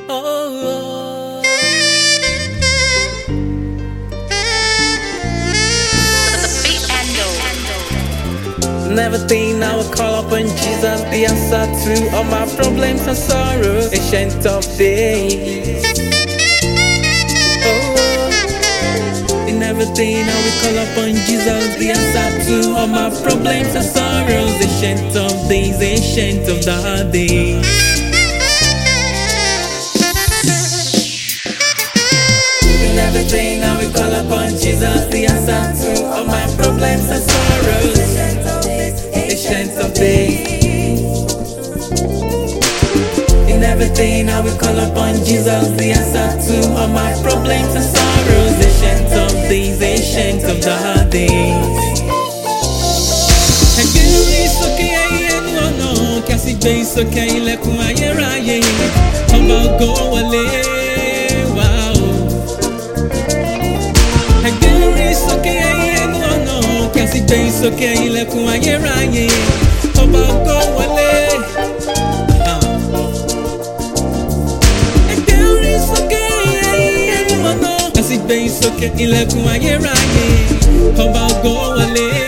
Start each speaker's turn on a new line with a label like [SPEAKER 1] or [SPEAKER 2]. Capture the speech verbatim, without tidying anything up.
[SPEAKER 1] Oh, never think I would call upon Jesus, the answer to all my problems and sorrows, ancient of days. Oh, never think I would call upon Jesus, the answer to all my problems and sorrows, ancient of days, ancient of the days. Everything I will call upon Jesus, the answer to all my problems and sorrows, ancient of days. In everything I will call upon Jesus, the answer to all my problems and sorrows, ancient of days, ancient of the days. Ẹgbẹ́ sókè ẹnu ọ̀nà kí a sì gbé sókè ilẹ̀kùn ayérayé, ọba ògo wọlé wá o. Ẹgbẹ́ sókè ẹnu ọ̀nà kí a sì gbé sókè ilẹ̀kùn ayérayé, ọba ògo wọlé. Ẹgbẹ́ sókè ẹnu ọ̀nà kí a sì gbé sókè ilẹ̀kùn ayérayé, ọba ògo wọlé.